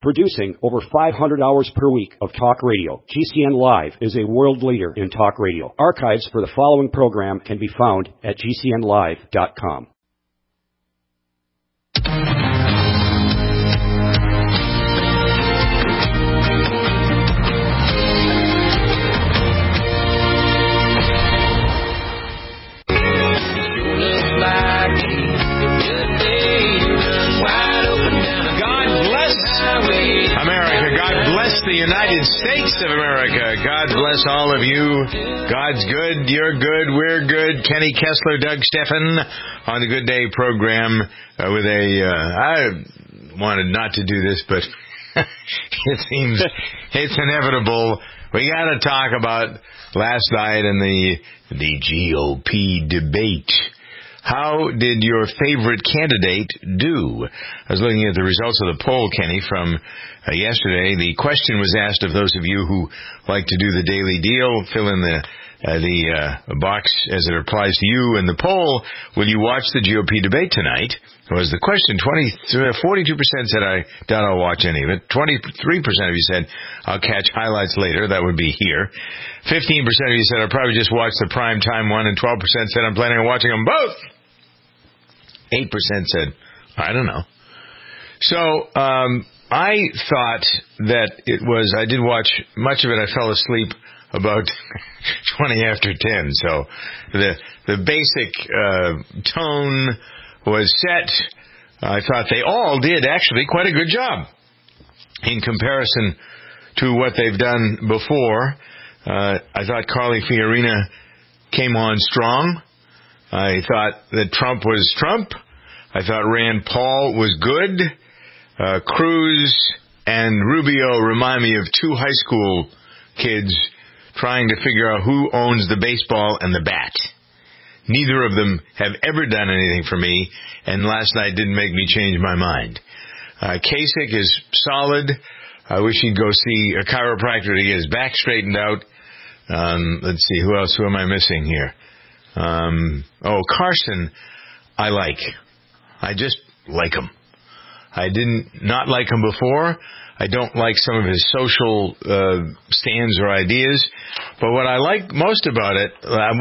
Producing over 500 hours per week of talk radio, GCN Live is a world leader in talk radio. Archives for the following program can be found at GCNlive.com. The United States of America. God bless all of you. God's good. You're good. We're good. Kenny Kessler, Doug Steffen on the Good Day program with I wanted not to do this, but it seems it's inevitable. We got to talk about last night in the GOP debate. How did your favorite candidate do? I was looking at the results of the poll, Kenny, from yesterday. The question was asked of those of you who like to do the daily deal, fill in the box as it applies to you in the poll. Will you watch the GOP debate tonight? Was the question. 42% said I doubt I'll watch any of it. 23% of you said I'll catch highlights later. That would be here. 15% of you said I'll probably just watch the prime time one, and 12% said I'm planning on watching them both. 8% said, I don't know. So, I thought that I did watch much of it. I fell asleep about 20 after 10. So, the basic, tone was set. I thought they all did actually quite a good job in comparison to what they've done before. I thought Carly Fiorina came on strong. I thought that Trump was Trump. I thought Rand Paul was good. Cruz and Rubio remind me of two high school kids trying to figure out who owns the baseball and the bat. Neither of them have ever done anything for me, and last night didn't make me change my mind. Kasich is solid. I wish he'd go see a chiropractor to get his back straightened out. Let's see, who else? Who am I missing here? Carson, I like. I just like him. I didn't not like him before. I don't like some of his social stands or ideas. But what I like most about it,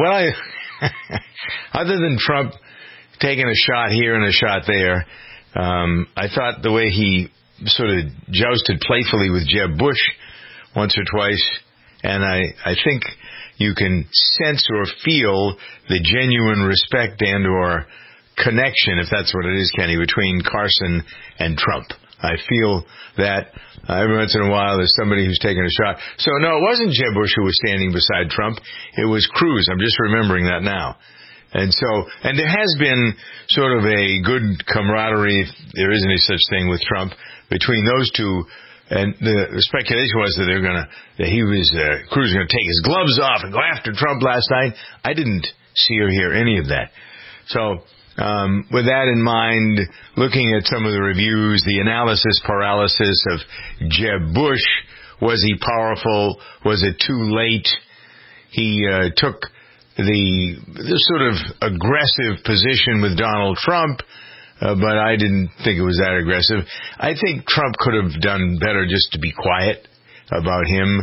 other than Trump taking a shot here and a shot there, I thought the way he sort of jousted playfully with Jeb Bush once or twice, and I think you can sense or feel the genuine respect and or connection, if that's what it is, Kenny, between Carson and Trump. I feel that every once in a while there's somebody who's taking a shot. So, no, it wasn't Jeb Bush who was standing beside Trump. It was Cruz. I'm just remembering that now. And there has been sort of a good camaraderie, if there is any such thing with Trump, between those two. And the speculation was that Cruz was going to take his gloves off and go after Trump last night. I didn't see or hear any of that. So, with that in mind, looking at some of the reviews, the analysis paralysis of Jeb Bush, was he powerful? Was it too late? He took the sort of aggressive position with Donald Trump, but I didn't think it was that aggressive. I think Trump could have done better just to be quiet about him.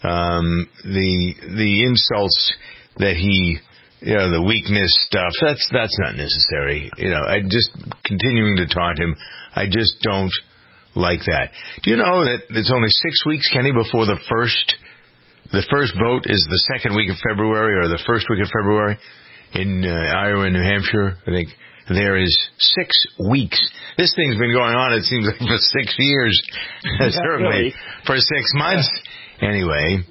The insults that he, the weakness stuff, that's not necessary. I just continuing to taunt him. I just don't like that. Do you know that it's only 6 weeks, Kenny, before the first vote is the second week of February or the first week of February in Iowa and New Hampshire? I think there is 6 weeks. This thing's been going on, it seems like, for 6 years. Certainly for 6 months. Anyway,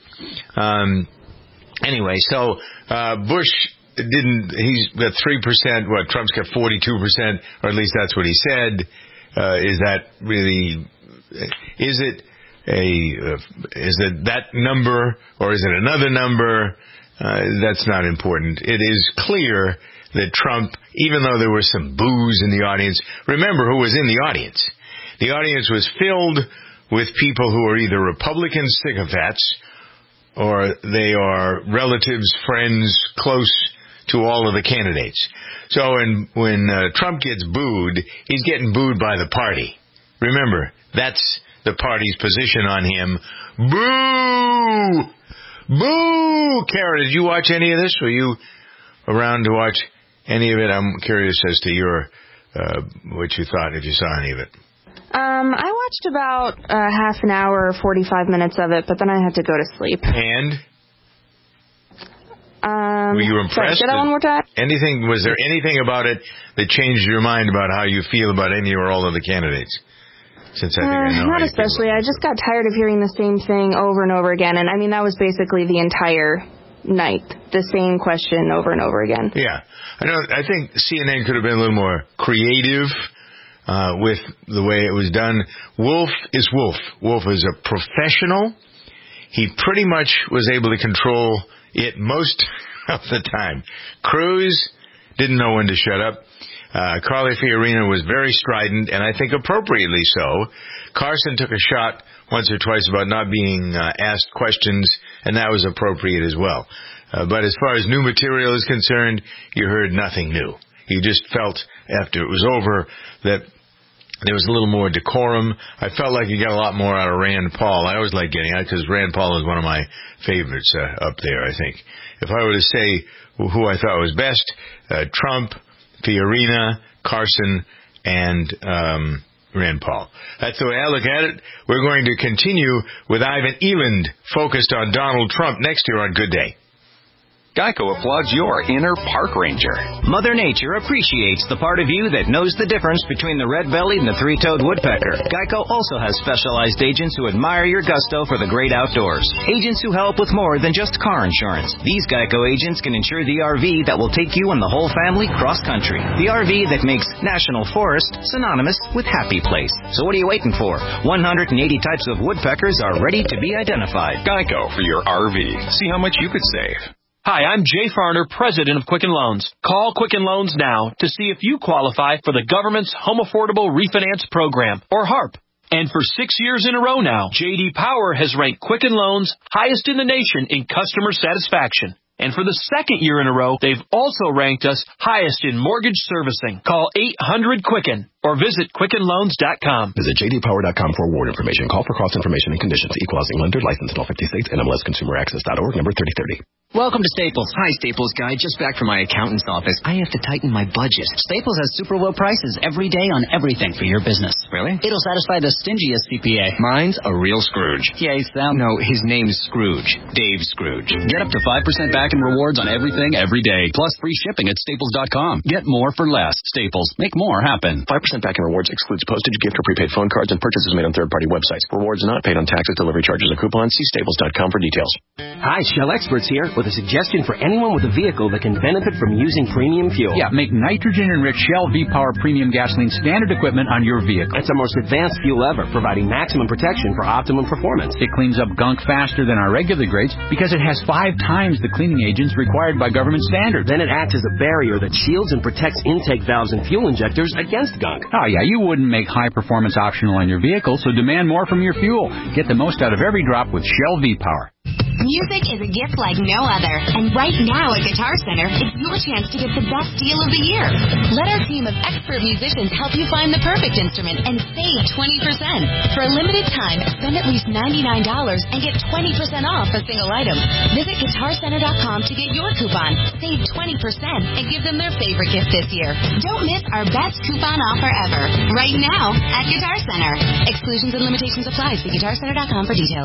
so Bush he's got 3%, Trump's got 42%, or at least that's what he said. Is that really, is it that number, or is it another number? That's not important. It is clear that Trump, even though there was some boos in the audience, remember who was in the audience. The audience was filled with people who are either Republican sycophants or they are relatives, friends, close to all of the candidates. So when Trump gets booed, he's getting booed by the party. Remember, that's the party's position on him. Boo! Boo! Kara, did you watch any of this? Were you around to watch any of it? I'm curious as to your what you thought, if you saw any of it. I watched about half an hour or 45 minutes of it, but then I had to go to sleep. And? Were you impressed? Sorry, say that one more time? Was there anything about it that changed your mind about how you feel about any or all of the candidates? Since I think I know not especially. I just got tired of hearing the same thing over and over again. And, I mean, that was basically the entire night. The same question over and over again. Yeah. I think CNN could have been a little more creative with the way it was done. Wolf is Wolf. Wolf is a professional. He pretty much was able to control it most of the time. Cruz didn't know when to shut up. Carly Fiorina was very strident, and I think appropriately so. Carson took a shot once or twice about not being asked questions, and that was appropriate as well. But as far as new material is concerned, you heard nothing new. You just felt, after it was over, that there was a little more decorum. I felt like you got a lot more out of Rand Paul. I always like getting out, because Rand Paul is one of my favorites up there, I think. If I were to say who I thought was best, Trump, Fiorina, Carson, and Rand Paul. That's the way I look at it. We're going to continue with Ivan Eland, focused on Donald Trump, next year on Good Day. Geico applauds your inner park ranger. Mother Nature appreciates the part of you that knows the difference between the red-bellied and the three-toed woodpecker. Geico also has specialized agents who admire your gusto for the great outdoors. Agents who help with more than just car insurance. These Geico agents can insure the RV that will take you and the whole family cross-country. The RV that makes National Forest synonymous with happy place. So what are you waiting for? 180 types of woodpeckers are ready to be identified. Geico for your RV. See how much you could save. Hi, I'm Jay Farner, president of Quicken Loans. Call Quicken Loans now to see if you qualify for the government's Home Affordable Refinance Program, or HARP. And for 6 years in a row now, J.D. Power has ranked Quicken Loans highest in the nation in customer satisfaction. And for the second year in a row, they've also ranked us highest in mortgage servicing. Call 800-QUICKEN or visit QuickenLoans.com. Visit JDPower.com for award information. Call for cost information and conditions. Equal housing lender. Licensed in all 50 states. NMLSConsumerAccess.org. Number 3030. Welcome to Staples. Hi, Staples guy. Just back from my accountant's office. I have to tighten my budget. Staples has super low prices every day on everything for your business. Really? It'll satisfy the stingiest CPA. Mine's a real Scrooge. Yeah, No, his name's Scrooge. Dave Scrooge. Get up to 5% back in rewards on everything every day. Plus free shipping at Staples.com. Get more for less. Staples. Make more happen. 5% back in rewards excludes postage, gift, or prepaid phone cards and purchases made on third-party websites. Rewards not paid on taxes, delivery charges, or coupons. See Staples.com for details. Hi, Shell Experts here with a suggestion for anyone with a vehicle that can benefit from using premium fuel. Yeah, make nitrogen-enriched Shell V-Power Premium Gasoline standard equipment on your vehicle. It's our most advanced fuel ever, providing maximum protection for optimum performance. It cleans up gunk faster than our regular grades because it has 5 times the cleaning agents required by government standards. Then it acts as a barrier that shields and protects intake valves and fuel injectors against gunk. Oh, yeah, you wouldn't make high performance optional on your vehicle, so demand more from your fuel. Get the most out of every drop with Shell V-Power. Music is a gift like no other, and right now at Guitar Center, it's your chance to get the best deal of the year. Let our team of expert musicians help you find the perfect instrument and save 20%. For a limited time, spend at least $99 and get 20% off a single item. Visit GuitarCenter.com to get your coupon, save 20%, and give them their favorite gift this year. Don't miss our best coupon offer ever, right now at Guitar Center. Exclusions and limitations apply. See GuitarCenter.com for details.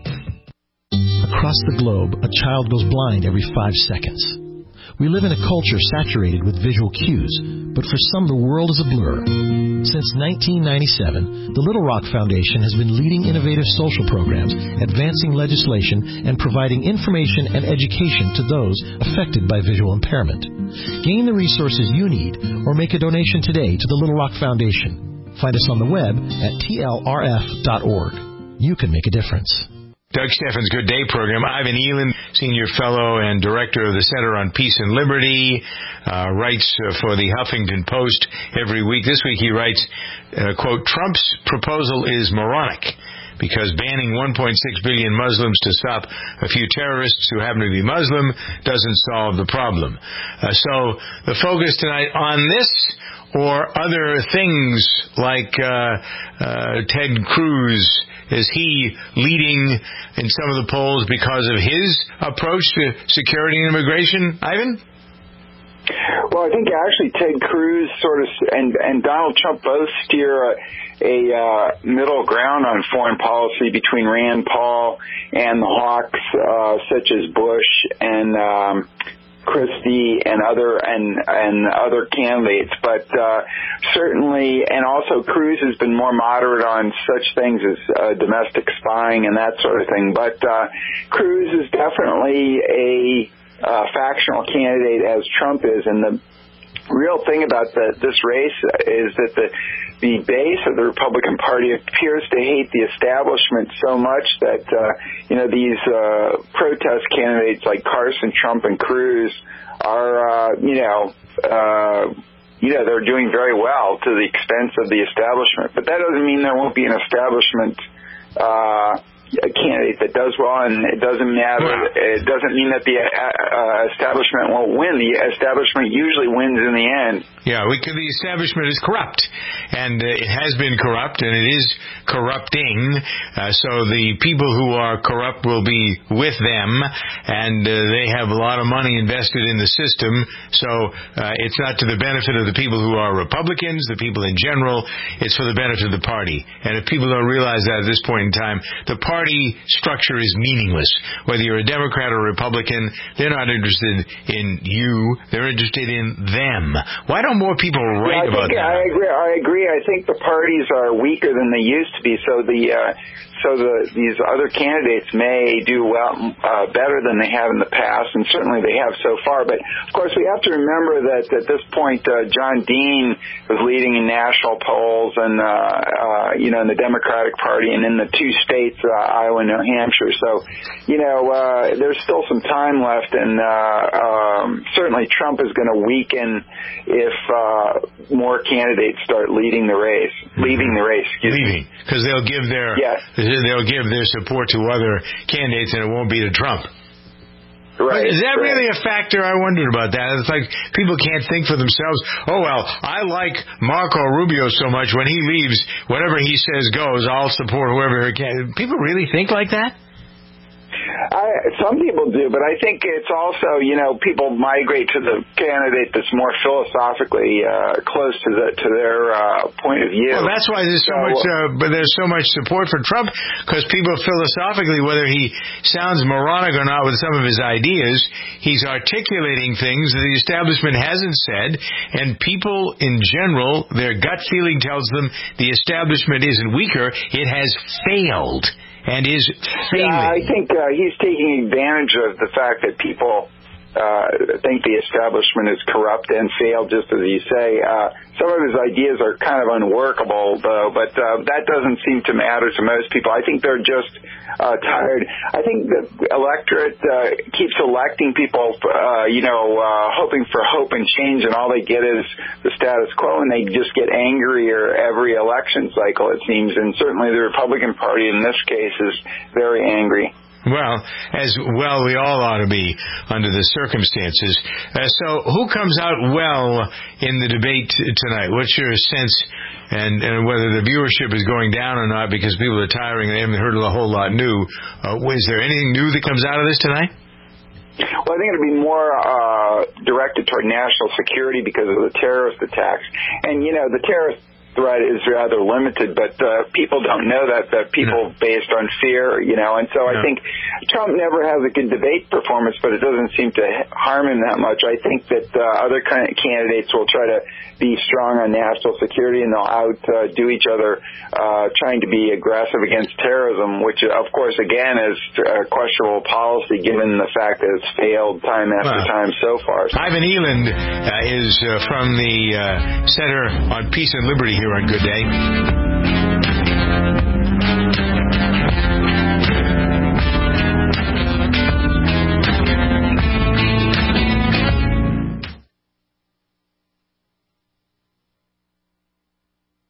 Across the globe, a child goes blind every 5 seconds. We live in a culture saturated with visual cues, but for some the world is a blur. Since 1997, the Little Rock Foundation has been leading innovative social programs, advancing legislation, and providing information and education to those affected by visual impairment. Gain the resources you need or make a donation today to the Little Rock Foundation. Find us on the web at tlrf.org. You can make a difference. Doug Steffens' Good Day program. Ivan Eland, Senior Fellow and Director of the Center on Peace and Liberty, writes for the Huffington Post every week. This week he writes, quote, Trump's proposal is moronic. because banning 1.6 billion Muslims to stop a few terrorists who happen to be Muslim doesn't solve the problem. So the focus tonight on this or other things like Ted Cruz. Is he leading in some of the polls because of his approach to security and immigration, Ivan? Well, I think actually Ted Cruz and Donald Trump both steer a middle ground on foreign policy between Rand Paul and the hawks such as Bush and Christie and other candidates, but certainly, and also Cruz has been more moderate on such things as domestic spying and that sort of thing. But Cruz is definitely a factional candidate, as Trump is, and the real thing about this race is that the base of the Republican Party appears to hate the establishment so much that these protest candidates like Carson, Trump, and Cruz are they're doing very well to the expense of the establishment. But that doesn't mean there won't be an establishment candidate that does well, and it doesn't matter. Wow. It doesn't mean that the establishment won't win. The establishment usually wins in the end. Yeah, the establishment is corrupt, and it has been corrupt, and it is corrupting. So the people who are corrupt will be with them, and they have a lot of money invested in the system. So it's not to the benefit of the people who are Republicans, the people in general. It's for the benefit of the party. And if people don't realize that at this point in time, the party structure is meaningless. Whether you're a Democrat or a Republican, they're not interested in you. They're interested in them. Why don't more people write about that? I agree. I think the parties are weaker than they used to be. So these other candidates may do well, better than they have in the past, and certainly they have so far. But of course, we have to remember that at this point, John Dean was leading in national polls, and in the Democratic Party, and in the two states, Iowa and New Hampshire. So, there's still some time left, and certainly Trump is going to weaken if more candidates start leaving the race, because they'll give their support to other candidates, and it won't be to Trump. Right. Is that really a factor? I wondered about that. It's like people can't think for themselves. Oh, well, I like Marco Rubio so much. When he leaves, whatever he says goes. I'll support whoever he can. People really think like that? Some people do, but I think it's also, people migrate to the candidate that's more philosophically close to their point of view. Well, that's why there's so much support for Trump, because people philosophically, whether he sounds moronic or not with some of his ideas, he's articulating things that the establishment hasn't said, and people in general, their gut feeling tells them the establishment isn't weaker, it has failed. And is failing. Yeah, I think he's taking advantage of the fact that people think the establishment is corrupt and failed, just as you say. Some of his ideas are kind of unworkable, though, but that doesn't seem to matter to most people. I think they're just tired. I think the electorate keeps electing people, hoping for hope and change, and all they get is the status quo, and they just get angrier every election cycle, it seems. And certainly the Republican Party in this case is very angry. Well, as well we all ought to be under the circumstances. So who comes out well in the debate tonight? What's your sense, and whether the viewership is going down or not because people are tiring and they haven't heard a whole lot new? Is there anything new that comes out of this tonight? Well, I think it'll be more directed toward national security because of the terrorist attacks. And, the terrorist threat is rather limited, but people don't know that people based on fear, and so I think Trump never has a good debate performance, but it doesn't seem to harm him that much. I think that other candidates will try to be strong on national security, and they'll outdo each other trying to be aggressive against terrorism, which, of course, again, is a questionable policy given the fact that it's failed time after time so far. Ivan Eland is from the Center on Peace and Liberty here on Good Day. With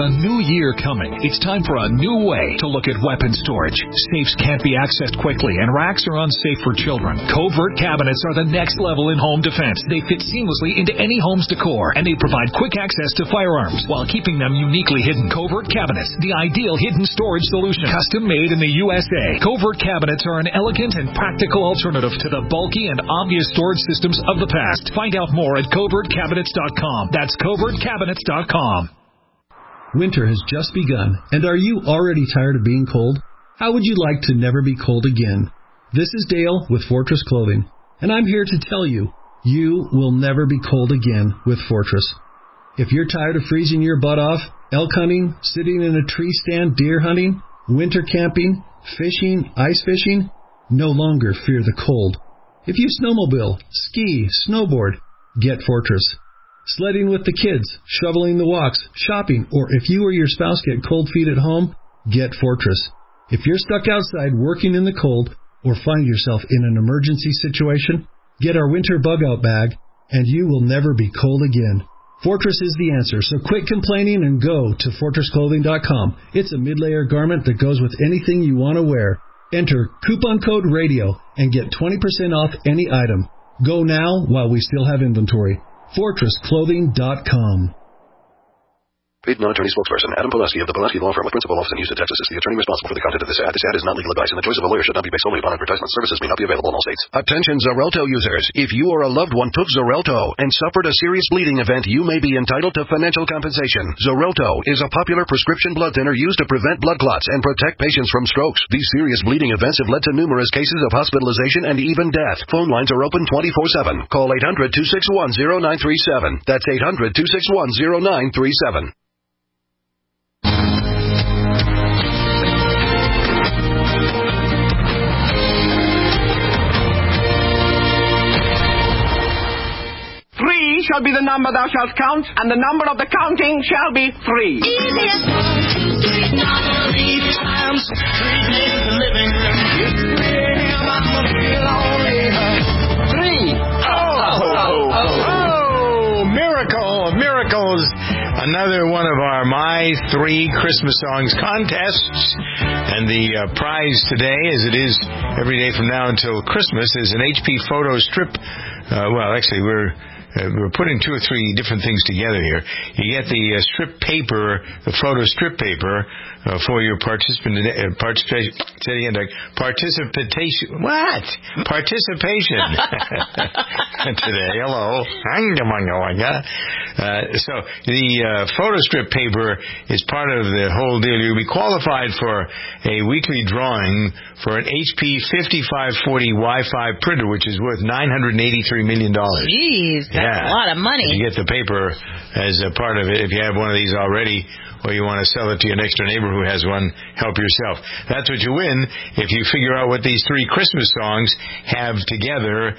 a new year coming, it's time for a new way to look at weapon storage. Safes can't be accessed quickly, and racks are unsafe for children. Covert cabinets are the next level in home defense. They fit seamlessly into any home's decor, and they provide quick access to firearms while keeping them uniquely hidden. Covert cabinets, the ideal hidden storage solution. Custom made in the USA. Covert cabinets are an elegant and practical alternative to the bulky and obvious storage systems of the past. Find out more at covertcabinets.com. That's covertcabinets.com. Winter has just begun, and are you already tired of being cold? How would you like to never be cold again? This is Dale with Fortress Clothing, and I'm here to tell you, you will never be cold again with Fortress. If you're tired of freezing your butt off, elk hunting, sitting in a tree stand deer hunting, winter camping, fishing, ice fishing, no longer fear the cold. If you snowmobile, ski, snowboard, get Fortress. Sledding with the kids, shoveling the walks, shopping, or if you or your spouse get cold feet at home, get Fortress. If you're stuck outside working in the cold or find yourself in an emergency situation, get our winter bug-out bag, and you will never be cold again. Fortress is the answer, so quit complaining and go to FortressClothing.com. It's a mid-layer garment that goes with anything you want to wear. Enter coupon code RADIO and get 20% off any item. Go now while we still have inventory. FortressClothing.com. Paid non-attorney spokesperson Adam Pulaski of the Pulaski Law Firm with principal office in Houston, Texas is the attorney responsible for the content of this ad. This ad is not legal advice, and the choice of a lawyer should not be based solely upon advertisement. Services may not be available in all states. Attention Xarelto users. If you or a loved one took Xarelto and suffered a serious bleeding event, you may be entitled to financial compensation. Xarelto is a popular prescription blood thinner used to prevent blood clots and protect patients from strokes. These serious bleeding events have led to numerous cases of hospitalization and even death. Phone lines are open 24/7. Call 800-261-0937. That's 800-261-0937. Shall be the number thou shalt count, and the number of the counting shall be 3. Miracles! Another one of our My 3 Christmas Songs contests. And the prize today, as it is every day from now until Christmas, is an HP photo strip. We're putting 2 or 3 different things together here. You get the strip paper, the photo strip paper, for your participation. Participation today. Hello. So the photo strip paper is part of the whole deal. You'll be qualified for a weekly drawing for an HP 5540 Wi-Fi printer, which is worth $983 million. Jeez, that's a lot of money. And you get the paper as a part of it. If you have one of these already, or you want to sell it to your next door neighbor who has one, help yourself. That's what you win if you figure out what these 3 Christmas songs have together,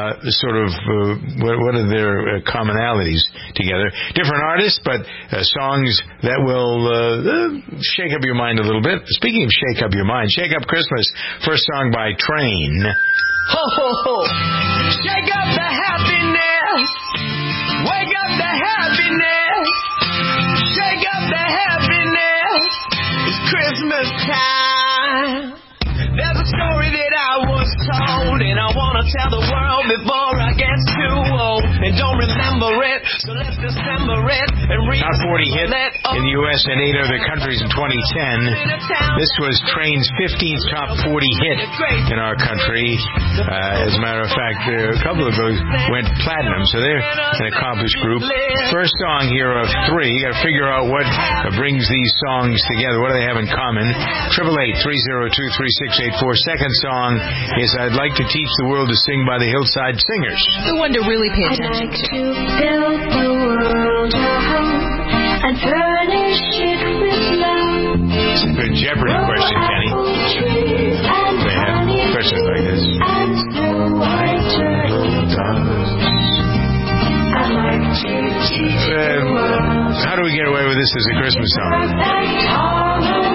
what are their commonalities together. Different artists, but songs that will shake up your mind a little bit. Speaking of shake up your mind, Shake Up Christmas, first song by Train. Ho, ho, ho. Shake up the happiness. Wake up the happiness. Shake up the happiness. It's Christmas time. There's a story that I was told, and I want to tell the world before I get too old and don't remember it. So let's dissemble it and read. Top 40 hit in the U.S. and 8 other countries in 2010. This was Train's 15th top 40 hit in our country. As a matter of fact, a couple of those went platinum, so they're an accomplished group. First song here of 3. You got to figure out what brings these songs together. What do they have in common? 888-302-3684. Second song is I'd Like to Teach the World to Sing by the Hillside Singers. The one to really pay attention to. I'd like to build the world a home and furnish it with love. It's a good Jeopardy question, Kenny. They have questions like this. How do we get away with this as a Christmas song?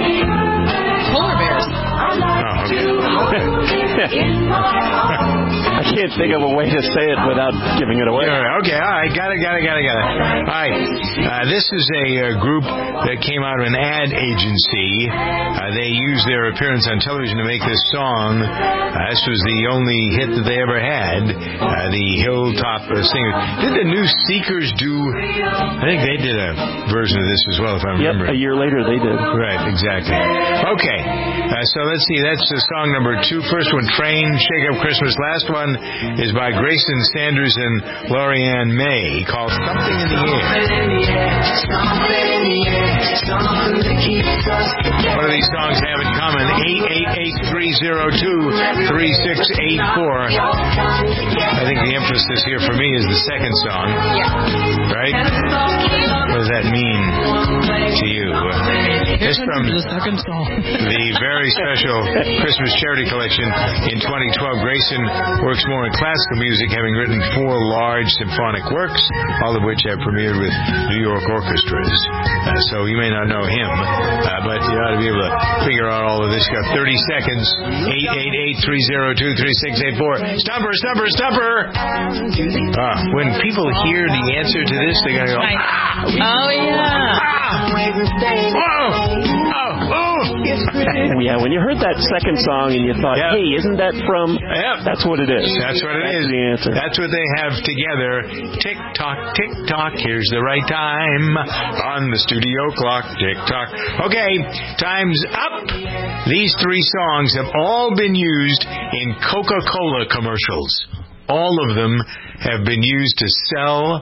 Polar bears. Oh, okay. I can't think of a way to say it without giving it away. Okay, all right, got it. All right, this is a group that came out of an ad agency. They used their appearance on television to make this song. This was the only hit that they ever had. The Hilltop Singers. Did the New Seekers do? I think they did a version of this as well, if I remember. Yep, a year later they did. Right, exactly. Okay, so let's see. That's song number 2. First one, Train, Shake Up Christmas. Last one is by Grayson Sanders and Lorianne May, called Something in the Air. What do these songs have in common? 888-302-3684. I think the emphasis here for me is the second song. Right? What does that mean to you? It's from the second song. The very special Christmas charity collection in 2012. Grayson works more in classical music, having written 4 large symphonic works, all of which have premiered with New York orchestras. So you may not know him, but you ought to be able to figure out all of this. Got 30 seconds. 888-302-3684. Stumper! When people hear the answer to this, they're going to go, oh, yeah. Yeah, when you heard that second song and you thought, hey, isn't that from... That's what it is. That's what it is. The answer. That's what they have together. Tick-tock, tick-tock, here's the right time on the studio clock. Tick-tock. Okay, time's up. These 3 songs have all been used in Coca-Cola commercials. All of them have been used to sell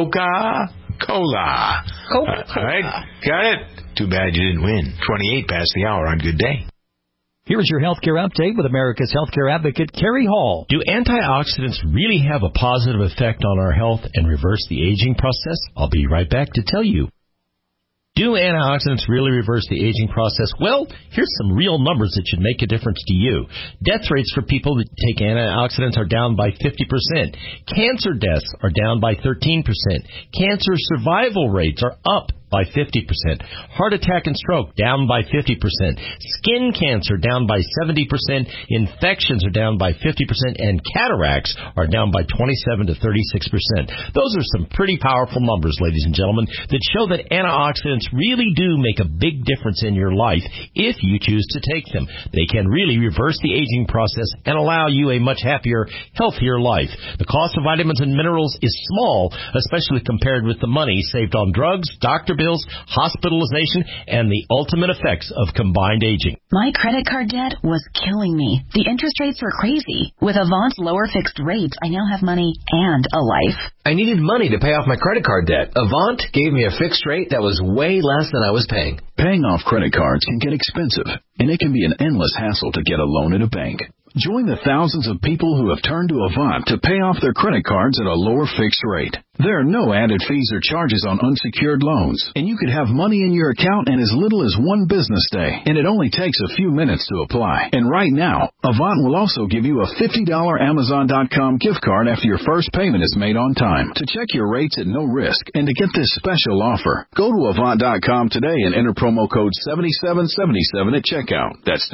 Coca-Cola. All right, got it? Too bad you didn't win. 28 past the hour on Good Day. Here's your healthcare update with America's healthcare advocate, Kerry Hall. Do antioxidants really have a positive effect on our health and reverse the aging process? I'll be right back to tell you. Do antioxidants really reverse the aging process? Well, here's some real numbers that should make a difference to you. Death rates for people that take antioxidants are down by 50%. Cancer deaths are down by 13%. Cancer survival rates are up by 50%. Heart attack and stroke down by 50%. Skin cancer down by 70%. Infections are down by 50%. And cataracts are down by 27 to 36%. Those are some pretty powerful numbers, ladies and gentlemen, that show that antioxidants really do make a big difference in your life if you choose to take them. They can really reverse the aging process and allow you a much happier, healthier life. The cost of vitamins and minerals is small, especially compared with the money saved on drugs, doctor bills, hospitalization, and the ultimate effects of combined aging. My credit card debt was killing me. The interest rates were crazy. With Avant's lower fixed rates, I now have money and a life. I needed money to pay off my credit card debt. Avant gave me a fixed rate that was way less than I was paying. Paying off credit cards can get expensive, and it can be an endless hassle to get a loan at a bank. Join the thousands of people who have turned to Avant to pay off their credit cards at a lower fixed rate. There are no added fees or charges on unsecured loans, and you could have money in your account in as little as 1 business day, and it only takes a few minutes to apply. And right now, Avant will also give you a $50 Amazon.com gift card after your first payment is made on time. To check your rates at no risk and to get this special offer, go to Avant.com today and enter promo code 7777 at checkout. That's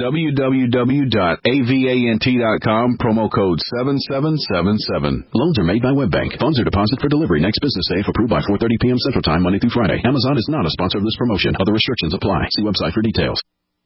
www.avant.com, promo code 7777. Loans are made by WebBank. Funds are deposited for delivery next business day if approved by 4:30 p.m. Central Time, Monday through Friday. Amazon is not a sponsor of this promotion. Other restrictions apply. See website for details.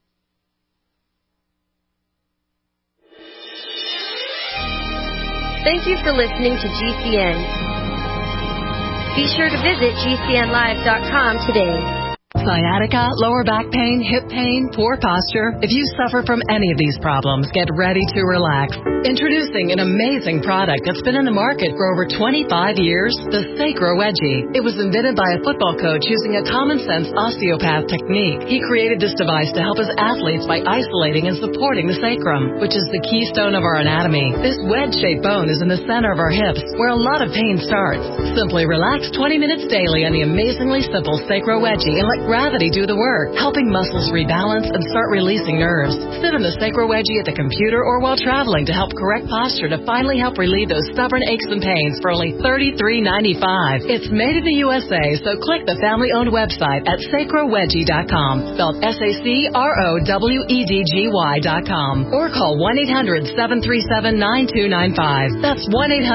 Thank you for listening to GCN. Be sure to visit GCNlive.com today. Sciatica, lower back pain, hip pain, poor posture. If you suffer from any of these problems, get ready to relax. Introducing an amazing product that's been in the market for over 25 years, the Sacro Wedgie. It was invented by a football coach using a common-sense osteopath technique. He created this device to help his athletes by isolating and supporting the sacrum, which is the keystone of our anatomy. This wedge-shaped bone is in the center of our hips, where a lot of pain starts. Simply relax 20 minutes daily on the amazingly simple Sacro Wedgie and let gravity do the work, helping muscles rebalance and start releasing nerves. Sit in the Sacro Wedgie at the computer or while traveling to help correct posture to finally help relieve those stubborn aches and pains for only $33.95. It's made in the USA, so click the family-owned website at sacrowedgie.com, spelled SACROWEDGY.com, or call 1-800-737-9295. That's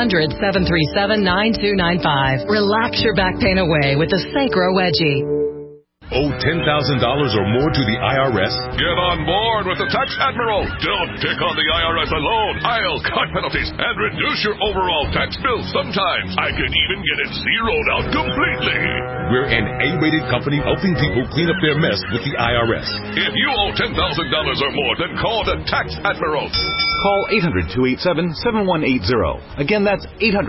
1-800-737-9295. Relax your back pain away with the Sacro Wedgie. Owe $10,000 or more to the IRS? Get on board with the Tax Admiral. Don't pick on the IRS alone. I'll cut penalties and reduce your overall tax bill. Sometimes I can even get it zeroed out completely. We're an A-rated company helping people clean up their mess with the IRS. If you owe $10,000 or more, then call the Tax Admiral. Call 800-287-7180. Again, that's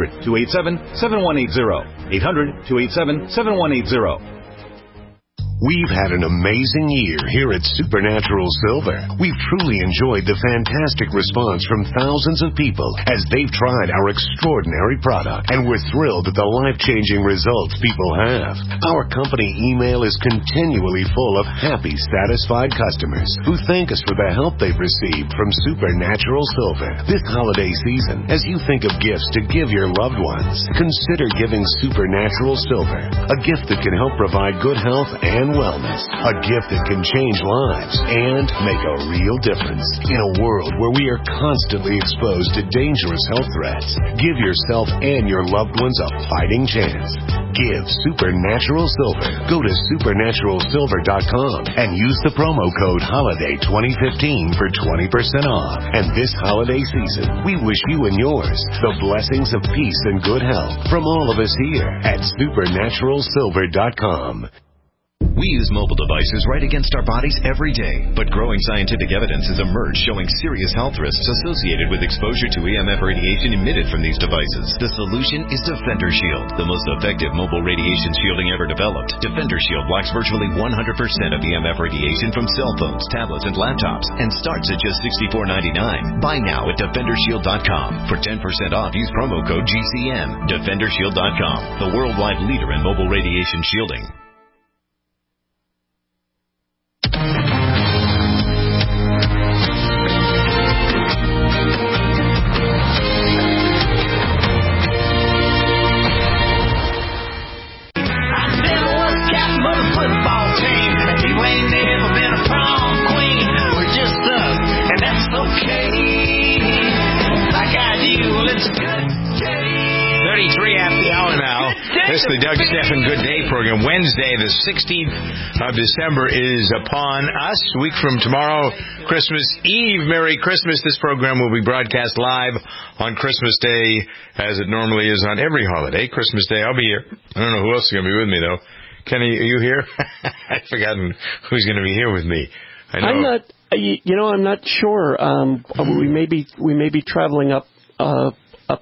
800-287-7180. 800-287-7180. We've had an amazing year here at Supernatural Silver. We've truly enjoyed the fantastic response from thousands of people as they've tried our extraordinary product, and we're thrilled at the life-changing results people have. Our company email is continually full of happy, satisfied customers who thank us for the help they've received from Supernatural Silver. This holiday season, as you think of gifts to give your loved ones, consider giving Supernatural Silver, a gift that can help provide good health and wellness, a gift that can change lives and make a real difference. In a world where we are constantly exposed to dangerous health threats, give yourself and your loved ones a fighting chance. Give Supernatural Silver. Go to supernaturalsilver.com and use the promo code HOLIDAY2015 for 20% off. And this holiday season, we wish you and yours the blessings of peace and good health from all of us here at supernaturalsilver.com. We use mobile devices right against our bodies every day, but growing scientific evidence has emerged showing serious health risks associated with exposure to EMF radiation emitted from these devices. The solution is Defender Shield, the most effective mobile radiation shielding ever developed. Defender Shield blocks virtually 100% of EMF radiation from cell phones, tablets, and laptops, and starts at just $64.99. Buy now at DefenderShield.com. For 10% off, use promo code GCN. DefenderShield.com, the worldwide leader in mobile radiation shielding. This is the Doug Stephan Good Day program. Wednesday, the 16th of December is upon us. A week from tomorrow, Christmas Eve. Merry Christmas. This program will be broadcast live on Christmas Day, as it normally is on every holiday. Christmas Day, I'll be here. I don't know who else is going to be with me, though. Kenny, are you here? I've forgotten who's going to be here with me. I know. I'm not. I'm not sure. We may be traveling up the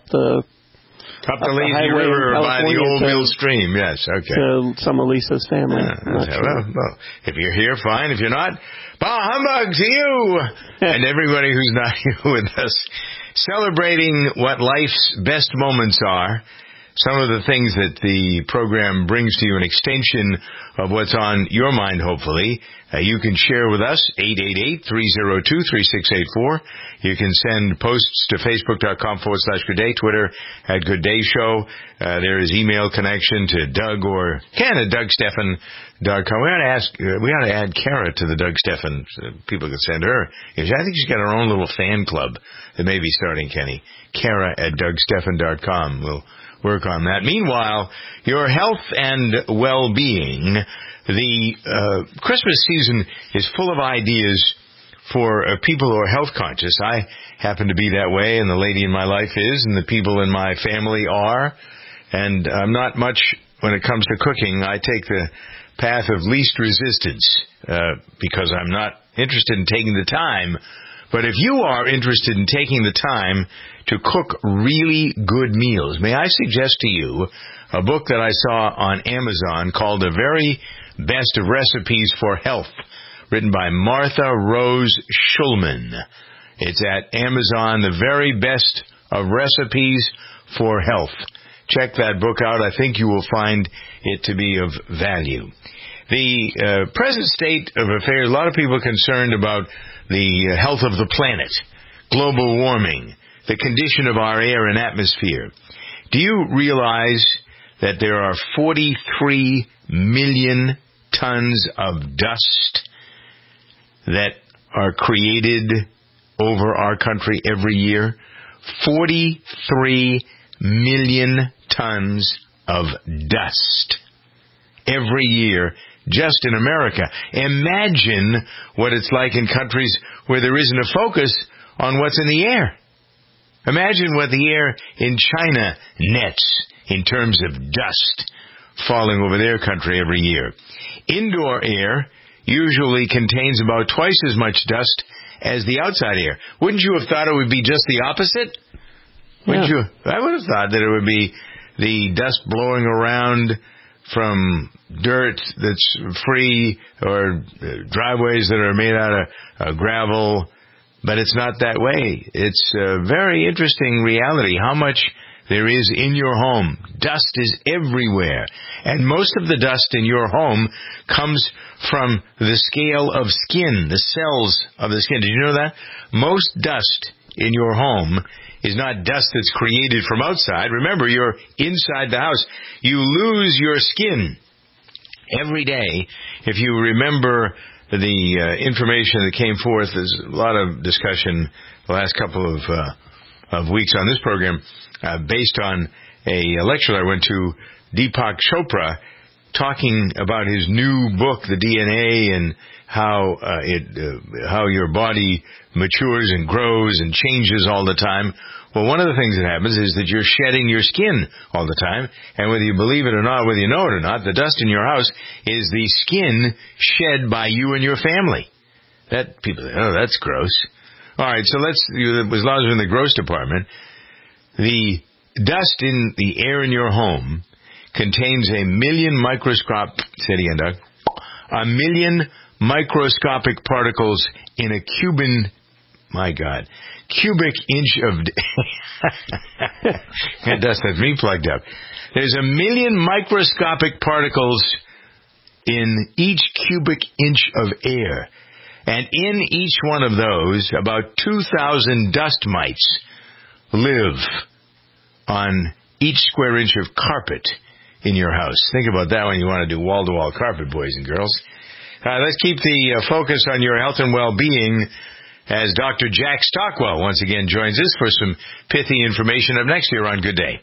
lazy river by the old Mill Stream, yes, okay. To some of Lisa's family. Well, if you're here, fine. If you're not, bah humbug to you! And everybody who's not here with us. Celebrating what life's best moments are. Some of the things that the program brings to you, an extension of what's on your mind, hopefully. You can share with us, 888-302-3684. You can send posts to Facebook.com/Good-Day, Twitter @GoodDayShow. There is email connection to Doug or Ken at DougStephan.com. We ought to add Kara to the Doug Stephan. People can send her. I think she's got her own little fan club that may be starting, Kenny. Kara at DougStephan.com. We'll work on that. Meanwhile, your health and well-being. The Christmas season is full of ideas for people who are health conscious. I happen to be that way, and the lady in my life is, and the people in my family are. And I'm not much when it comes to cooking. I take the path of least resistance because I'm not interested in taking the time. But if you are interested in taking the time to cook really good meals, may I suggest to you a book that I saw on Amazon called The Very Best of Recipes for Health, written by Martha Rose Schulman. It's at Amazon, The Very Best of Recipes for Health. Check that book out. I think you will find it to be of value. The present state of affairs, a lot of people are concerned about the health of the planet, global warming, the condition of our air and atmosphere. Do you realize that there are 43 million tons of dust that are created over our country every year? 43 million tons of dust every year just in America. Imagine what it's like in countries where there isn't a focus on what's in the air. Imagine what the air in China nets in terms of dust falling over their country every year. Indoor air usually contains about twice as much dust as the outside air. Wouldn't you have thought it would be just the opposite? Wouldn't you? I would have thought that it would be the dust blowing around from dirt that's free or driveways that are made out of gravel, but it's not that way. It's a very interesting reality how much there is in your home. Dust is everywhere, and most of the dust in your home comes from the scale of skin, the cells of the skin. Did you know that? Most dust in your home is not dust that's created from outside. Remember, you're inside the house. You lose your skin every day. If you remember the information that came forth, there's a lot of discussion the last couple of weeks on this program based on a lecture I went to, Deepak Chopra, talking about his new book, The DNA, and how your body matures and grows and changes all the time. Well, one of the things that happens is that you're shedding your skin all the time, and whether you believe it or not, whether you know it or not, the dust in your house is the skin shed by you and your family. That people say, oh, that's gross. All right, so as long as we're in the gross department, the dust in the air in your home contains a million microscopic particles in a cubic inch of that dust has me plugged up. There's a million microscopic particles in each cubic inch of air, and in each one of those, about 2,000 dust mites live on each square inch of carpet in your house. Think about that when you want to do wall-to-wall carpet, boys and girls. Let's keep the focus on your health and well-being as Dr. Jack Stockwell once again joins us for some pithy information up next year on Good Day.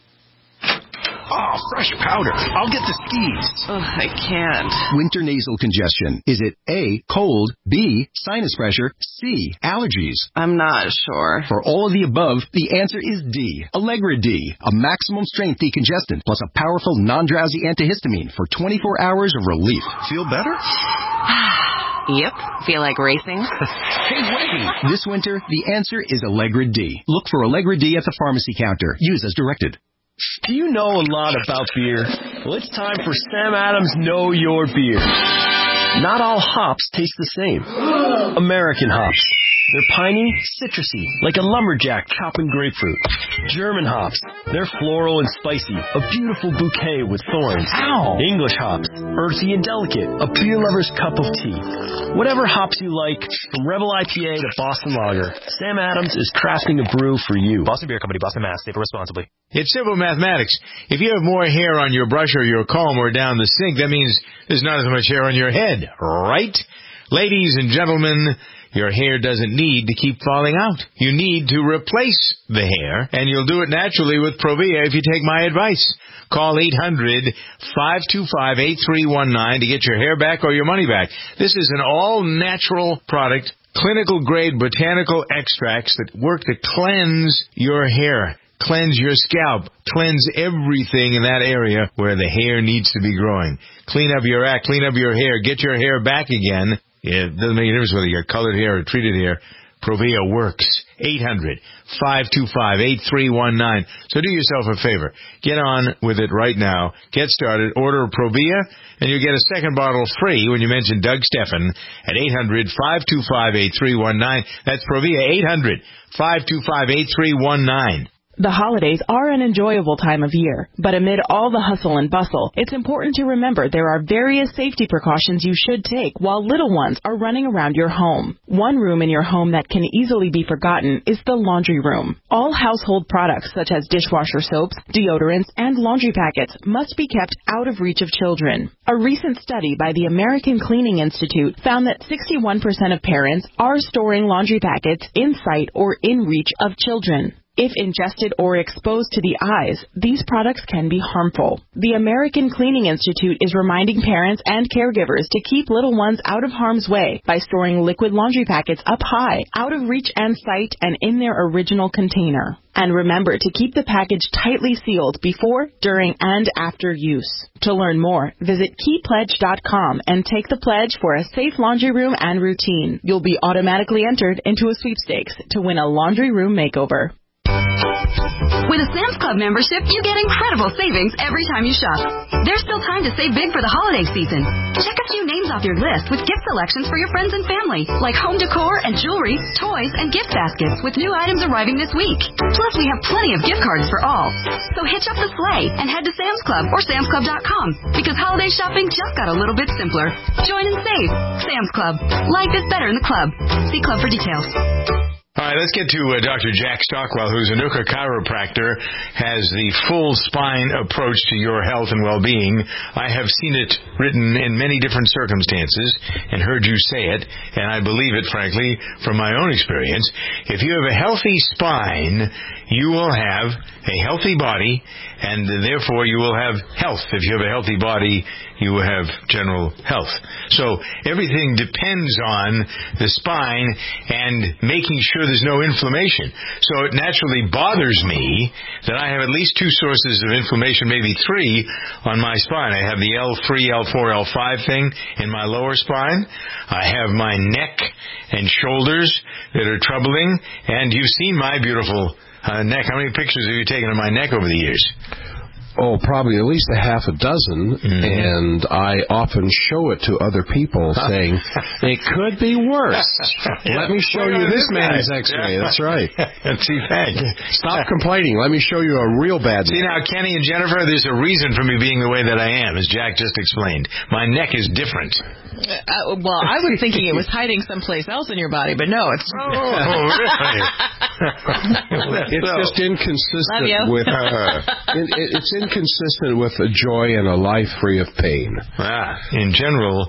Oh, fresh powder. I'll get the skis. Oh, I can't. Winter nasal congestion. Is it A, cold, B, sinus pressure, C, allergies? I'm not sure. For all of the above, the answer is D, Allegra D, a maximum strength decongestant plus a powerful non-drowsy antihistamine for 24 hours of relief. Feel better? Yep. Feel like racing? Hey, wait! This winter, the answer is Allegra D. Look for Allegra D at the pharmacy counter. Use as directed. Do you know a lot about beer? Well, it's time for Sam Adams Know Your Beer. Not all hops taste the same. American hops. They're piney, citrusy, like a lumberjack chopping grapefruit. German hops. They're floral and spicy, a beautiful bouquet with thorns. Ow! English hops. Earthy and delicate, a beer lover's cup of tea. Whatever hops you like, from Rebel IPA to Boston Lager, Sam Adams is crafting a brew for you. Boston Beer Company, Boston, Mass. Savor responsibly. It's simple mathematics. If you have more hair on your brush or your comb or down the sink, that means there's not as much hair on your head, right? Ladies and gentlemen, your hair doesn't need to keep falling out. You need to replace the hair, and you'll do it naturally with Provia if you take my advice. Call 800-525-8319 to get your hair back or your money back. This is an all-natural product, clinical-grade botanical extracts that work to cleanse your hair, cleanse your scalp, cleanse everything in that area where the hair needs to be growing. Clean up your act, clean up your hair, get your hair back again. It doesn't make a difference whether you're colored hair or treated hair. Provia works. 800-525-8319. So do yourself a favor. Get on with it right now. Get started. Order Provia, and you'll get a second bottle free when you mention Doug Steffen at 800-525-8319. That's Provia, 800-525-8319. The holidays are an enjoyable time of year, but amid all the hustle and bustle, it's important to remember there are various safety precautions you should take while little ones are running around your home. One room in your home that can easily be forgotten is the laundry room. All household products such as dishwasher soaps, deodorants, and laundry packets must be kept out of reach of children. A recent study by the American Cleaning Institute found that 61% of parents are storing laundry packets in sight or in reach of children. If ingested or exposed to the eyes, these products can be harmful. The American Cleaning Institute is reminding parents and caregivers to keep little ones out of harm's way by storing liquid laundry packets up high, out of reach and sight, and in their original container. And remember to keep the package tightly sealed before, during, and after use. To learn more, visit keypledge.com and take the pledge for a safe laundry room and routine. You'll be automatically entered into a sweepstakes to win a laundry room makeover. With a Sam's Club membership, you get incredible savings every time you shop. There's still time to save big for the holiday season. Check a few names off your list with gift selections for your friends and family, like home decor and jewelry, toys, and gift baskets with new items arriving this week. Plus, we have plenty of gift cards for all. So hitch up the sleigh and head to Sam's Club or samsclub.com, because holiday shopping just got a little bit simpler. Join and save. Sam's Club. Life is better in the club. See club for details. All right, let's get to Dr. Jack Stockwell, who's a Nuka chiropractor, has the full spine approach to your health and well-being. I have seen it written in many different circumstances and heard you say it, and I believe it, frankly, from my own experience. If you have a healthy spine, you will have a healthy body, and therefore you will have health. If you have a healthy body, you will have general health. So everything depends on the spine and making sure there's no inflammation. So it naturally bothers me that I have at least two sources of inflammation, maybe three, on my spine. I have the L3, L4, L5 thing in my lower spine. I have my neck and shoulders that are troubling. And you've seen my beautiful neck. How many pictures have you taken of my neck over the years? Oh, probably at least a half a dozen, and I often show it to other people saying, it could be worse. Let me show you this man's x-ray. Yeah. That's right. See, thanks. Stop complaining. Let me show you a real bad See, now, Kenny and Jennifer, there's a reason for me being the way that I am, as Jack just explained. My neck is different. Well, I was thinking it was hiding someplace else in your body, but no, it's... Oh, really? It's just inconsistent with... it's inconsistent with a joy and a life free of pain. In general,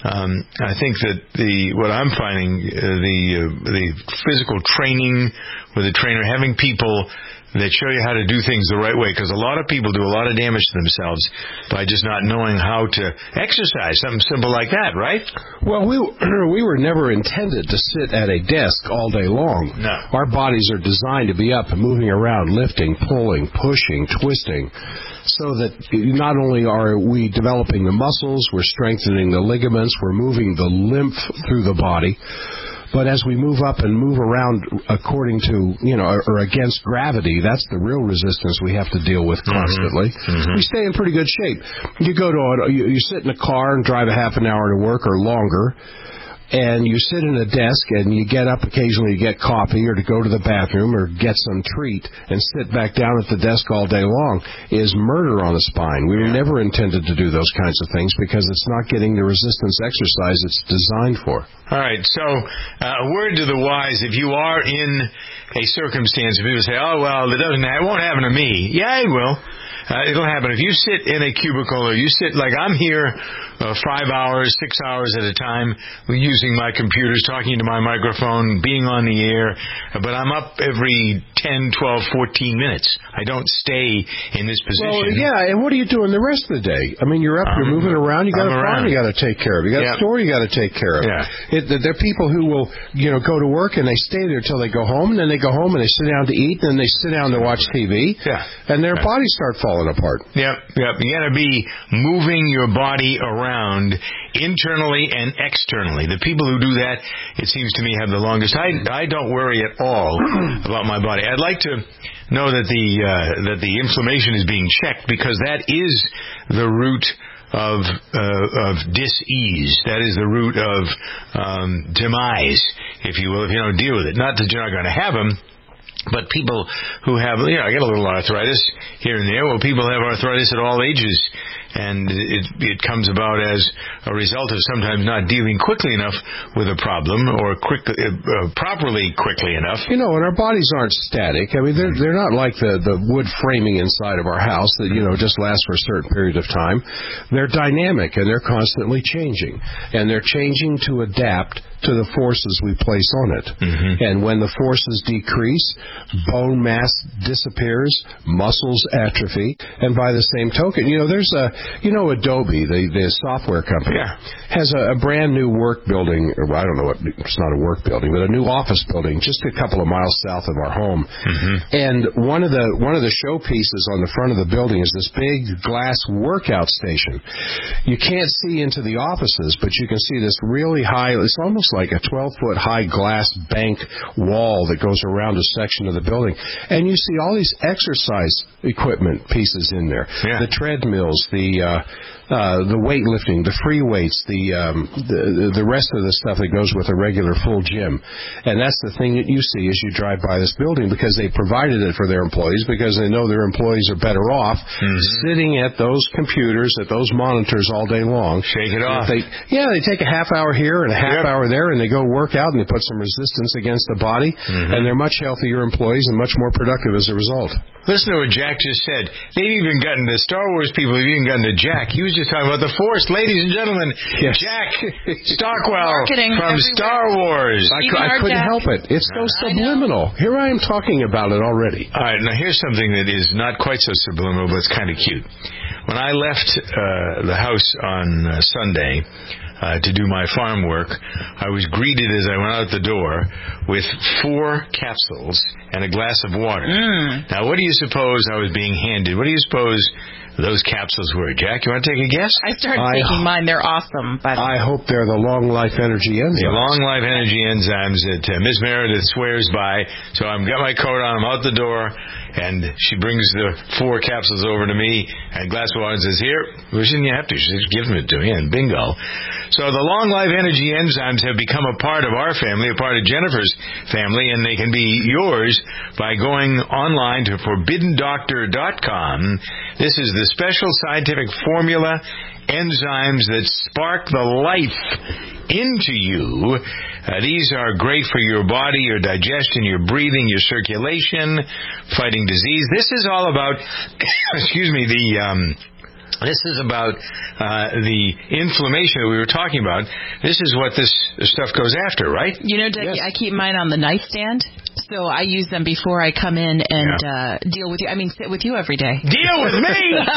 I think that what I'm finding, the physical training with a trainer, having people that show you how to do things the right way, because a lot of people do a lot of damage to themselves by just not knowing how to exercise, something simple like that, right? Well, we were never intended to sit at a desk all day long. No. Our bodies are designed to be up and moving around, lifting, pulling, pushing, twisting, so that not only are we developing the muscles, we're strengthening the ligaments, we're moving the lymph through the body. But as we move up and move around according to, or against gravity, that's the real resistance we have to deal with constantly. We stay in pretty good shape. You go you sit in a car and drive a half an hour to work or longer, and you sit in a desk and you get up occasionally to get coffee or to go to the bathroom or get some treat and sit back down at the desk all day long is murder on the spine. We were never intended to do those kinds of things because it's not getting the resistance exercise it's designed for. All right, so a word to the wise, if you are in a circumstance, if people say, oh, well, it won't happen to me. Yeah, it will. It'll happen. If you sit in a cubicle or you sit like I'm here 5 hours, 6 hours at a time using my computers, talking to my microphone, being on the air, but I'm up every 10, 12, 14 minutes. I don't stay in this position. Well, yeah, and what are you doing the rest of the day? I mean, you're up, you're moving around, you got a farm you got to take care of, you got a store you got to take care of. There are people who will, go to work and they stay there till they go home, and then they go home and they sit down to eat, and then they sit down to watch TV, and their bodies start falling apart. Yep. You got to be moving your body around internally and externally. The people who do that, it seems to me, have the longest. I don't worry at all about my body. I'd like to know that the inflammation is being checked, because that is the root of dis-ease. That is the root of demise, if you will, if you don't deal with it. Not that you're not going to have them, But people who have, I get a little arthritis here and there. Well, people have arthritis at all ages, and it comes about as a result of sometimes not dealing quickly enough with a problem, or properly quickly enough. And our bodies aren't static. I mean, they're not like the wood framing inside of our house that, just lasts for a certain period of time. They're dynamic, and they're constantly changing. And they're changing to adapt to the forces we place on it. Mm-hmm. And when the forces decrease, bone mass disappears, muscles atrophy, and by the same token, there's Adobe, the software company, has a brand new work building, or I don't know it's not a work building, but a new office building just a couple of miles south of our home. Mm-hmm. And one of the showpieces on the front of the building is this big glass workout station. You can't see into the offices, but you can see this really high, it's almost like a 12-foot high glass bank wall that goes around a section of the building. And you see all these exercise equipment pieces in there. Yeah. The treadmills, the weightlifting, the free weights, the rest of the stuff that goes with a regular full gym. And that's the thing that you see as you drive by this building, because they provided it for their employees, because they know their employees are better off sitting at those computers, at those monitors all day long. Shake it off. They take a half hour here and a half hour there, and they go work out, and they put some resistance against the body, and they're much healthier employees and much more productive as a result. Listen to what Jack just said. They've even gotten the Star Wars people have even gotten to Jack. He was just talking about the Force. Ladies and gentlemen, Jack Stockwell from Star Wars. I couldn't help it. It's so subliminal. Here I am talking about it already. All right, now here's something that is not quite so subliminal, but it's kind of cute. When I left the house on Sunday to do my farm work, I was greeted as I went out the door with 4 capsules and a glass of water. Now, what do you suppose I was being handed? What do you suppose those capsules were? Jack, you want to take a guess? I started taking mine. They're awesome. But I hope they're the Long Life Energy enzymes. The Long Life Energy enzymes that Miss Meredith swears by. So I've got my coat on. I'm out the door, and she brings the 4 capsules over to me and a glass of water and says, "Here." Well, she didn't have to. She just gives them to me, and bingo. So the Long Life Energy enzymes have become a part of our family, a part of Jennifer's family, and they can be yours by going online to ForbiddenDoctor.com. This is the special scientific formula enzymes that spark the life into you. These are great for your body, your digestion, your breathing, your circulation, fighting disease. This is all about, this is about the inflammation that we were talking about. This is what this stuff goes after, right? Ducky, I keep mine on the nightstand, so I use them before I come in and deal with you. I mean, sit with you every day. Deal with me!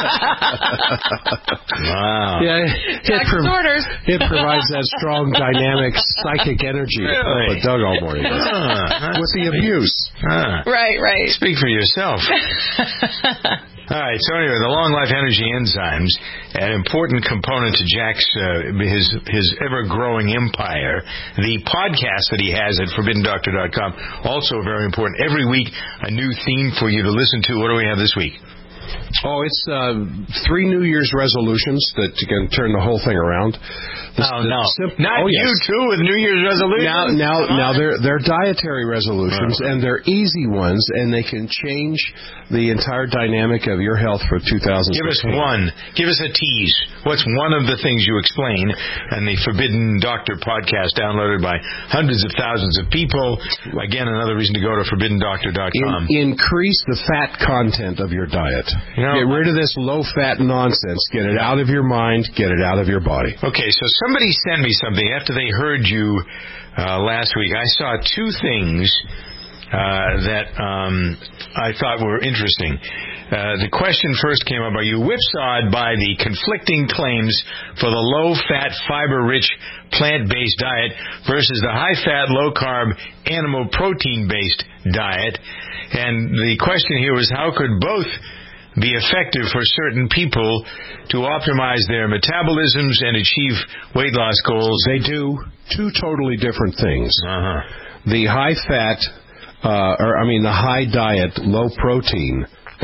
Wow. Yeah, orders. It provides that strong, dynamic, psychic energy that Doug all morning does. With the abuse. Right. Speak for yourself. All right, so anyway, the Long Life Energy enzymes, an important component to Jack's his ever-growing empire. The podcast that he has at ForbiddenDoctor.com, also very important. Every week, a new theme for you to listen to. What do we have this week? Oh, it's 3 New Year's resolutions that can turn the whole thing around. You too with New Year's resolutions. Now they're dietary resolutions, and they're easy ones, and they can change the entire dynamic of your health for 2016. Give us one. Give us a tease. What's one of the things you explain in the Forbidden Doctor podcast, downloaded by hundreds of thousands of people? Again, another reason to go to ForbiddenDoctor.com. Increase the fat content of your diet. Get rid of this low-fat nonsense. Get it out of your mind. Get it out of your body. Okay, so somebody sent me something after they heard you last week. I saw 2 things that I thought were interesting. The question first came up: are you whipsawed by the conflicting claims for the low-fat, fiber-rich, plant-based diet versus the high-fat, low-carb, animal protein-based diet? And the question here was, how could both be effective for certain people to optimize their metabolisms and achieve weight loss goals? They do 2 totally different things. The high-fat, the high-diet, low-protein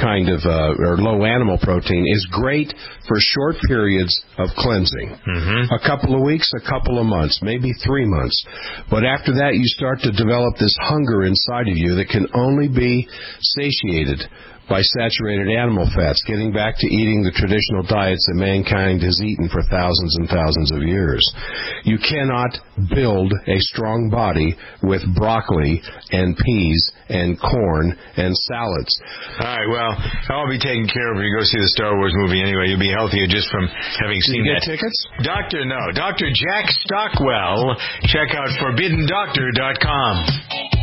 kind of or low animal protein is great for short periods of cleansing. A couple of weeks, a couple of months, maybe 3 months. But after that, you start to develop this hunger inside of you that can only be satiated by saturated animal fats, getting back to eating the traditional diets that mankind has eaten for thousands and thousands of years. You cannot build a strong body with broccoli and peas and corn and salads. All right, well, I'll be taken care of when you go see the Star Wars movie anyway. You'll be healthier just from having seen that. Did you get tickets? Dr. Jack Stockwell. Check out ForbiddenDoctor.com.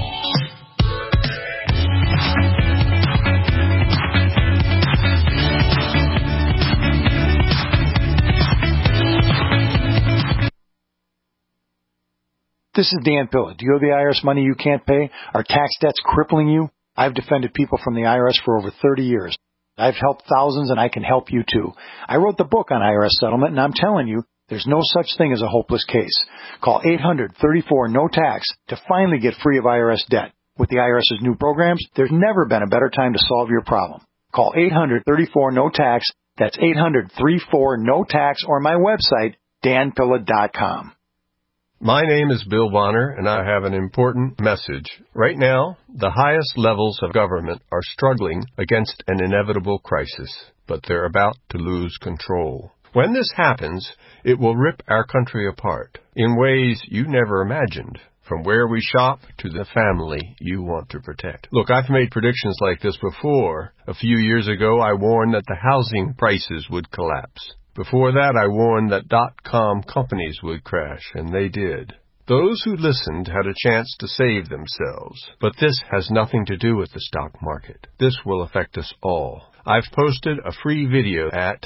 This is Dan Pilla. Do you owe the IRS money you can't pay? Are tax debts crippling you? I've defended people from the IRS for over 30 years. I've helped thousands, and I can help you too. I wrote the book on IRS settlement, and I'm telling you, there's no such thing as a hopeless case. Call 800-34-NO-TAX to finally get free of IRS debt. With the IRS's new programs, there's never been a better time to solve your problem. Call 800-34-NO-TAX. That's 800-34-NO-TAX, or my website, danpilla.com. My name is Bill Bonner, and I have an important message. Right now, the highest levels of government are struggling against an inevitable crisis, but they're about to lose control. When this happens, it will rip our country apart in ways you never imagined, from where we shop to the family you want to protect. Look, I've made predictions like this before. A few years ago, I warned that the housing prices would collapse. Before that, I warned that .com companies would crash, and they did. Those who listened had a chance to save themselves. But this has nothing to do with the stock market. This will affect us all. I've posted a free video at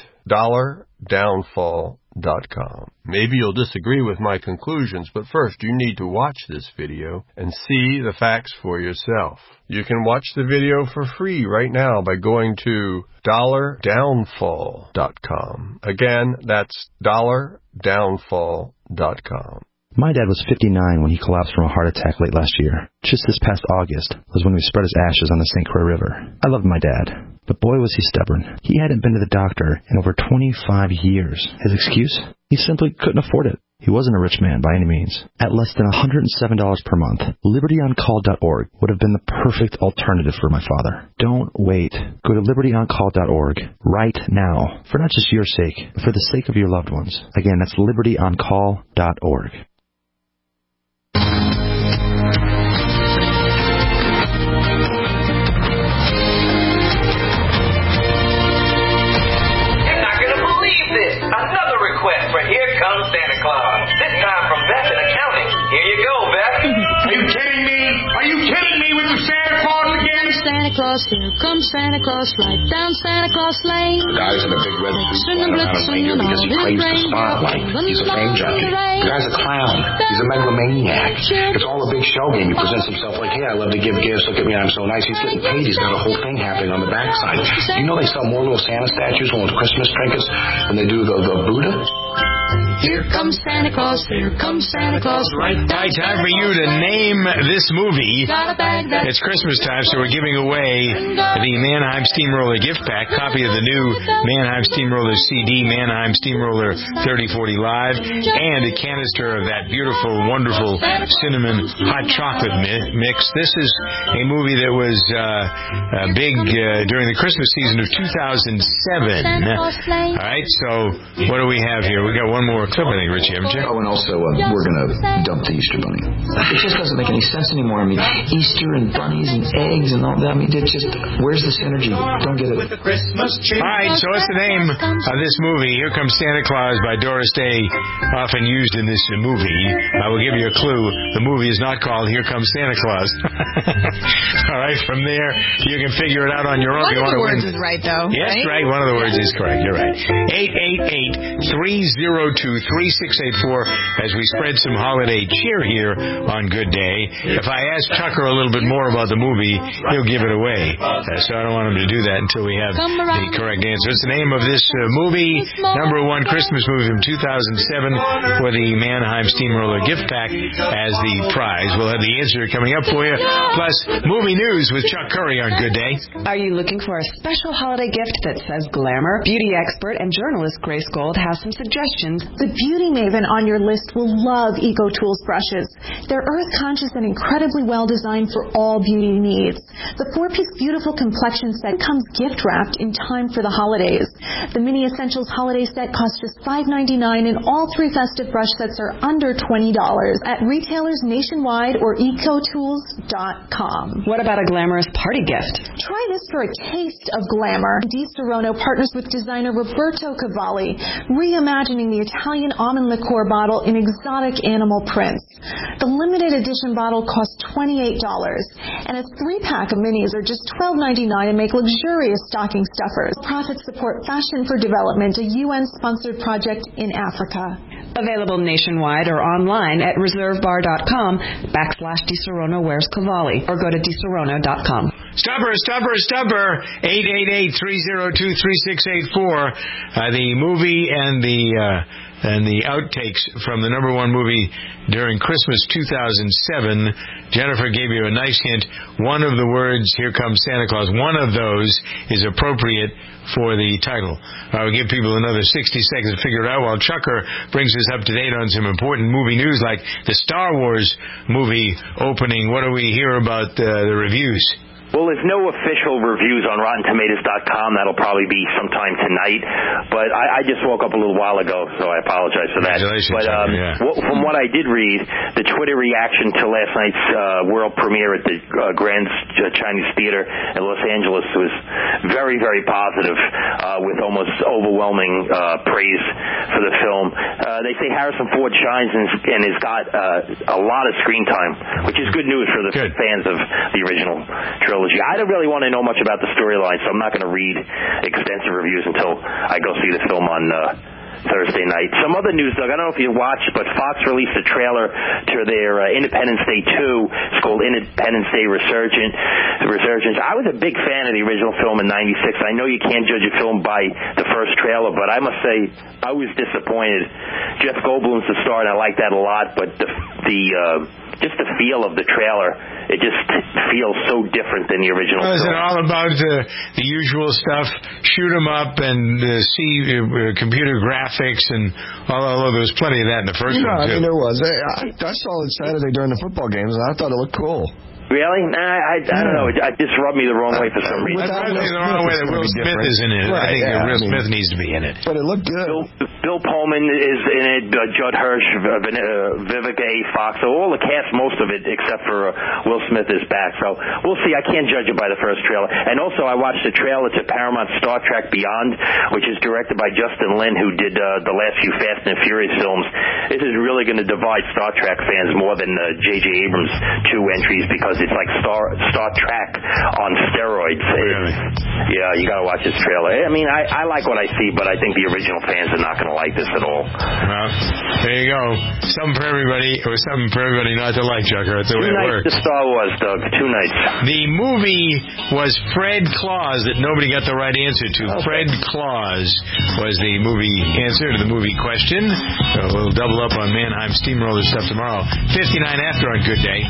$downfall.com. Maybe you'll disagree with my conclusions, but first you need to watch this video and see the facts for yourself. You can watch the video for free right now by going to $downfall.com. Again, that's $downfall.com. My dad was 59 when he collapsed from a heart attack late last year. Just this past August was when we spread his ashes on the St. Croix River. I loved my dad, but boy was he stubborn. He hadn't been to the doctor in over 25 years. His excuse? He simply couldn't afford it. He wasn't a rich man by any means. At less than $107 per month, LibertyOnCall.org would have been the perfect alternative for my father. Don't wait. Go to LibertyOnCall.org right now, for not just your sake, but for the sake of your loved ones. Again, that's LibertyOnCall.org. Here Comes Santa Claus. This time from Beth in accounting. Here you go, Beth. Are you kidding me? Are you kidding me with the Santa Claus again? Santa Claus, here comes Santa Claus, right down Santa Claus Lane. The guy's in a big red suit running around a reindeer because he craves the spotlight. He's a fame junkie. The guy's a clown. He's a megalomaniac. It's all a big show game. He presents himself like, hey, I love to give gifts. Look at me, I'm so nice. He's getting paid. He's got a whole thing happening on the backside. You know they sell more little Santa statues with Christmas trinkets than they do the Buddha? Here comes Santa Claus, here comes Santa Claus, right down. Time for you to name this movie. It's Christmas time, so we're giving away the Mannheim Steamroller gift pack, copy of the new Mannheim Steamroller CD, Mannheim Steamroller 3040 Live, and a canister of that beautiful, wonderful cinnamon hot chocolate mix. This is a movie that was big during the Christmas season of 2007. All right, so what do we have here? We got one more clip, I think, Richie, haven't you? Oh, and also, we're going to dump the Easter Bunny. It just doesn't make any sense anymore. I mean, Easter and bunnies and eggs and all that. I mean, it just, where's this energy? Don't get it. All right, so what's the name of this movie? Here Comes Santa Claus by Doris Day, often used in this movie. I will give you a clue. The movie is not called Here Comes Santa Claus. All right, from there, you can figure it out on your own. One of the words is right, though. Yes, right? One of the words is correct. You're right. 888-302-3684 as we spread some holiday cheer here on Good Day. If I ask Tucker a little bit more about the movie, he'll give it away. So I don't want him to do that until we have the correct answer. It's the name of this movie, #1 Christmas movie from 2007 for the Mannheim Steamroller gift pack as the prize. We'll have the answer coming up for you. Plus, movie news with Chuck Curry on Good Day. Are you looking for a special holiday gift that says glamour? Beauty expert and journalist Grace Gold has some suggestions. The beauty maven on your list will love EcoTools brushes. They're earth-conscious and incredibly well-designed for all beauty needs. The 4-piece beautiful complexion set comes gift-wrapped in time for the holidays. The Mini Essentials holiday set costs just $5.99, and all 3 festive brush sets are under $20 at retailers nationwide or ecotools.com. What about a glamorous party gift? Try this for a taste of glamour. Di Serono partners with designer Roberto Cavalli, reimagining the Italian almond liqueur bottle in exotic animal prints. The limited edition bottle costs $28, and a 3-pack of minis are just $12.99 and make luxurious stocking stuffers. Profits support Fashion for Development, a UN-sponsored project in Africa. Available nationwide or online at reservebar.com/Di Serono Wears Cavalli, or go to DiSerono.com. Stubber, 888-302-3684. The movie and the outtakes from the #1 movie during Christmas 2007. Jennifer gave you a nice hint. One of the words, "Here Comes Santa Claus," one of those is appropriate for the title. I'll give people another 60 seconds to figure it out while Chucker brings us up to date on some important movie news like the Star Wars movie opening. What do we hear about the reviews? Well, there's no official reviews on RottenTomatoes.com. That'll probably be sometime tonight. But I just woke up a little while ago, so I apologize for that. But from what I did read, the Twitter reaction to last night's world premiere at the Grand Chinese Theater in Los Angeles was very, very positive, with almost overwhelming praise for the film. They say Harrison Ford shines and has got a lot of screen time, which is good news for the fans of the original trilogy. I don't really want to know much about the storyline, so I'm not going to read extensive reviews until I go see the film on Thursday night. Some other news, Doug, I don't know if you watched, but Fox released a trailer to their Independence Day 2. It's called Independence Day Resurgence. I was a big fan of the original film in '96. I know you can't judge a film by the first trailer, but I must say I was disappointed. Jeff Goldblum's the star, and I like that a lot, but just the feel of the trailer, it just feels so different than the original film. Is it all about the usual stuff, shoot 'em up and see computer graphics and although there was plenty of that in the first one, too. I mean, there was. I saw it Saturday during the football games, and I thought it looked cool. Really? Nah, I don't know. It just rubbed me the wrong way for some reason. It rubbed me the wrong way that Will Smith is in it. I think Will Smith needs to be in it. But it looked good. Bill Pullman is in it, Judd Hirsch, Vivica A. Fox. So all the cast, most of it, except for Will Smith, is back. So we'll see. I can't judge it by the first trailer. And also, I watched the trailer to Paramount Star Trek Beyond, which is directed by Justin Lin, who did the last few Fast and Furious films. This is really going to divide Star Trek fans more than J.J. Abrams' 2 entries, because it's like Star Trek on steroids. Really? Yeah, you got to watch this trailer. I mean, I like what I see, but I think the original fans are not going to like this at all. Well, there you go. Something for everybody, or something for everybody not to like, Chucker. That's the way it works. 2 nights to Star Wars, Doug. 2 nights. The movie was Fred Claus that nobody got the right answer to. Okay. Fred Claus was the movie answer to the movie question. We'll double up on Mannheim Steamroller stuff tomorrow. 59 after on Good Day.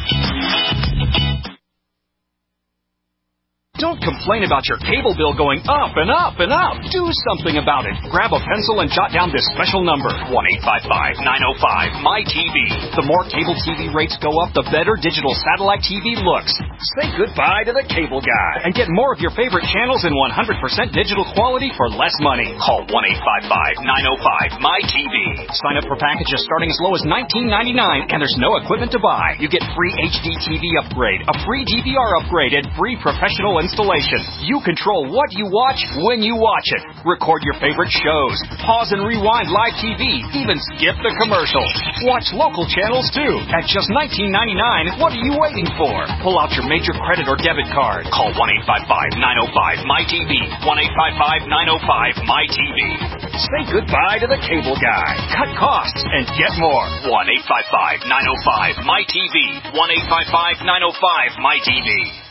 Don't complain about your cable bill going up and up and up. Do something about it. Grab a pencil and jot down this special number, 1-855-905-MY-TV. The more cable TV rates go up, the better digital satellite TV looks. Say goodbye to the cable guy and get more of your favorite channels in 100% digital quality for less money. Call 1-855-905-MY-TV. Sign up for packages starting as low as $19.99, and there's no equipment to buy. You get free HD TV upgrade, a free DVR upgrade, and free professional installation. You control what you watch when you watch it. Record your favorite shows. Pause and rewind live TV. Even skip the commercials. Watch local channels too. At just $19.99, what are you waiting for? Pull out your major credit or debit card. Call 1-855-905-MY-TV. 1-855-905-MY-TV. Say goodbye to the cable guy. Cut costs and get more. 1-855-905-MyTV. 1-855-905-MyTV.